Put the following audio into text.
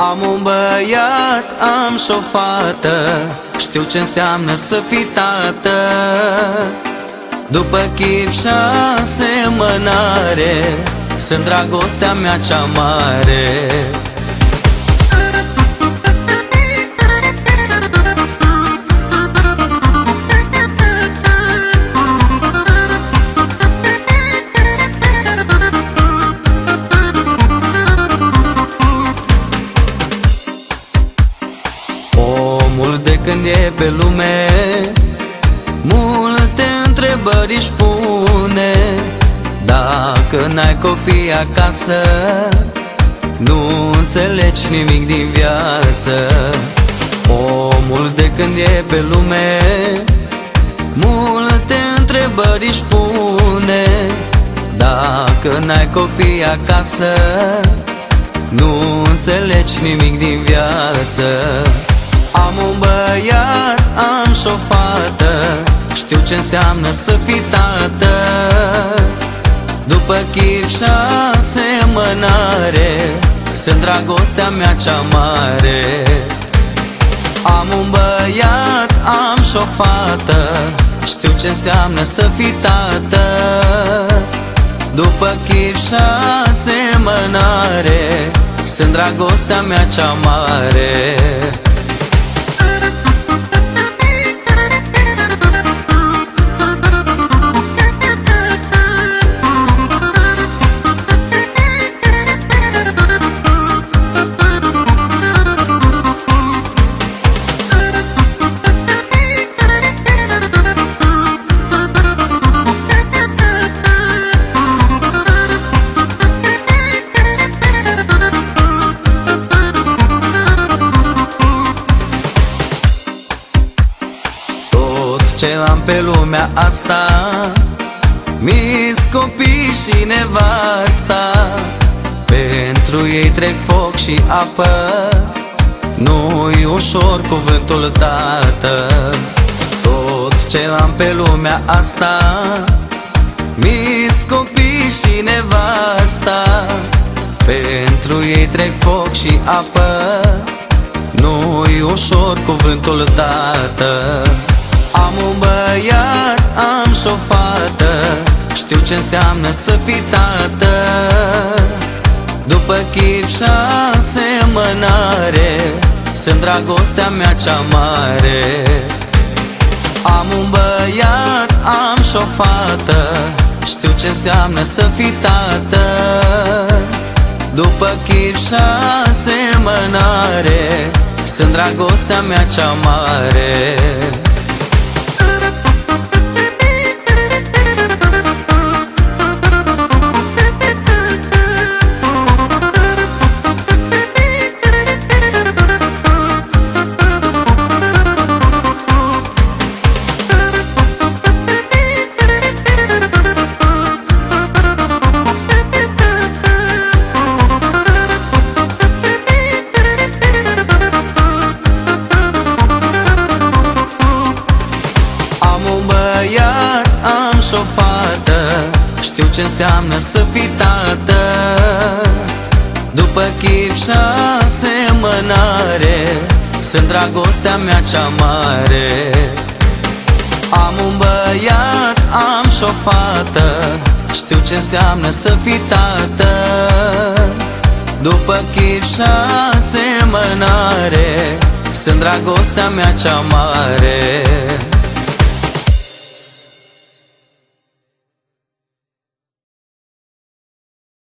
Am un băiat, am și o fată, știu ce înseamnă să fii tată. După chip și asemănare, sunt dragostea mea cea mare. Omul de când e pe lume multe întrebări își pune. Dacă n-ai copii acasă, nu înțelegi nimic din viață. Omul de când e pe lume multe întrebări își pune. Dacă n-ai copii acasă, nu înțelegi nimic din viață. Am un băiat, am și o fată, știu ce înseamnă să fii tată. După chip și asemănare, sunt dragostea mea cea mare. Am un băiat, am și o fată, știu ce înseamnă să fii tată. După chip și asemănare, sunt dragostea mea cea mare. Ce am pe lumea asta, mi-s copii și nevasta. Pentru ei trec foc și apă, nu-i ușor cuvântul tată. Tot ce am pe lumea asta, mi-s copii și nevasta. Pentru ei trec foc și apă, nu-i ușor cuvântul tată. Am un băiat, am și o fată, știu ce înseamnă să fii tată. După chip și asemănare, sunt dragostea mea cea mare. Am un băiat, am și o fată, știu ce înseamnă să fii tată. După chip și asemănare, sunt dragostea mea cea mare. Am și o fată, știu ce înseamnă să fii tată. După chip și asemănare, sunt dragostea mea cea mare. Am un băiat, am și o fată, știu ce înseamnă să fii tată. După chip și asemănare, sunt dragostea mea cea mare.